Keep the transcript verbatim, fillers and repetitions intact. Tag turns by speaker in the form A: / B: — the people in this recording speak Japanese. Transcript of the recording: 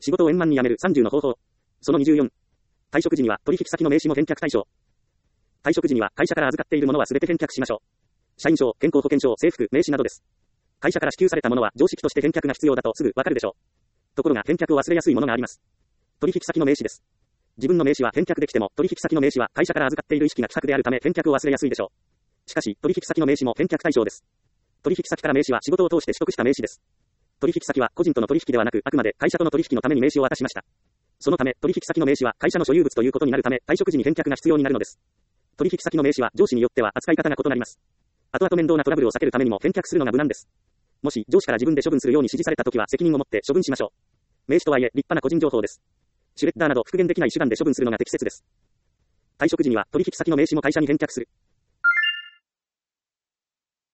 A: 仕事を円満に辞めるさんじゅうの方法。そのにじゅうよん。退職時には取引先の名刺も返却対象。退職時には会社から預かっているものはすべて返却しましょう。社員証、健康保険証、制服、名刺などです。会社から支給されたものは常識として返却が必要だとすぐわかるでしょう。ところが返却を忘れやすいものがあります。取引先の名刺です。自分の名刺は返却できても、取引先の名刺は会社から預かっている意識が希薄であるため返却を忘れやすいでしょう。しかし、取引先の名刺も返却対象です。取引先から名刺は仕事を通して取得した名刺です。取引先は個人との取引ではなく、あくまで会社との取引のために名刺を渡しました。そのため、取引先の名刺は会社の所有物ということになるため、退職時に返却が必要になるのです。取引先の名刺は上司によっては扱い方が異なります。後々面倒なトラブルを避けるためにも返却するのが無難です。もし上司から自分で処分するように指示されたときは責任を持って処分しましょう。名刺とはいえ立派な個人情報です。シュレッダーなど復元できない手段で処分するのが適切です。退職時には取引先の名刺も会社に返却する。